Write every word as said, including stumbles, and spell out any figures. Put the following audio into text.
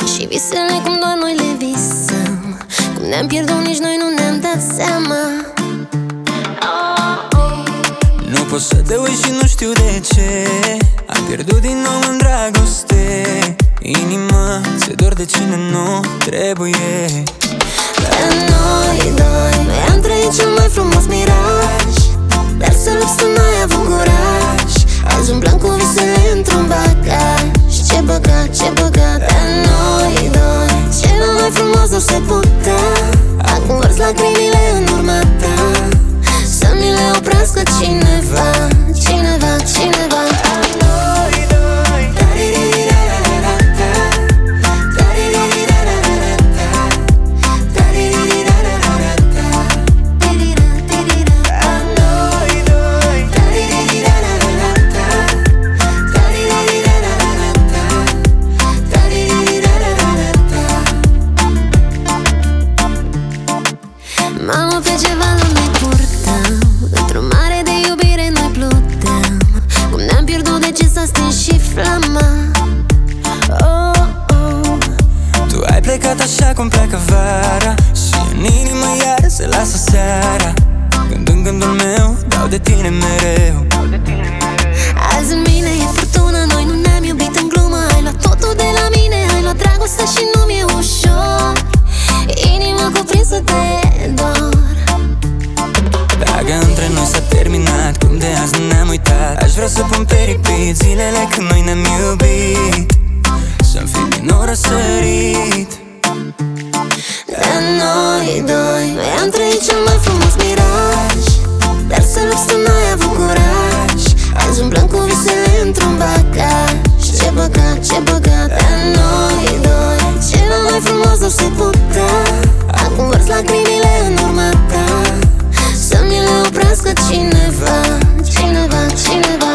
Și visele cum doar noi le visăm, cum ne-am pierdut nici noi nu ne-am dat seama. Nu pot să te uit și nu știu de ce am pierdut din nou în dragoste. Inima ți-e dor de cine nu trebuie. Pe noi doi, noi am trăit cel mai frumos miraj, dar să lupți tu n-ai avut curaj. Azi umblăm cu visele într-un bagaj. Ce băgat, ce băgat. Pe noi doi, ceva mai frumos nu se putea. Acum vărs lacrimile în urma ta, să mi le oprească cineva, cineva, cineva. Mamă, pe ceva nu ne purtăm, într-o mare de iubire noi pluteam. Cum ne-am pierdut, de ce s-a stins și flama. Oh, oh. Tu ai plecat așa cum pleacă vara, și în inimă iar se lasă seara. Când în gândul meu dau de tine mereu. Azi în mine e furtună, noi nu ne-am iubit în glumă. Ai luat totul de la mine, ai luat dragostea și nu mi-e ușor. Inima cuprinsă de dor. Dacă între noi s-a terminat, cum de azi nu ne-am uitat, aș vrea să pun pe repeat zilele când noi ne-am iubit, să-mi fi din nou răsărit. De noi doi, noi am trăit cel mai frumos miraj, dar să lupți tu n-ai avut curaj. Azi umblăm cu visele într-un bagaj. Ce băgat, ce băgat. De noi doi, ceva mai frumos nu se putea. Acum vărs lacrimile în urma ta, să mi le oprească cineva, cineva, cineva.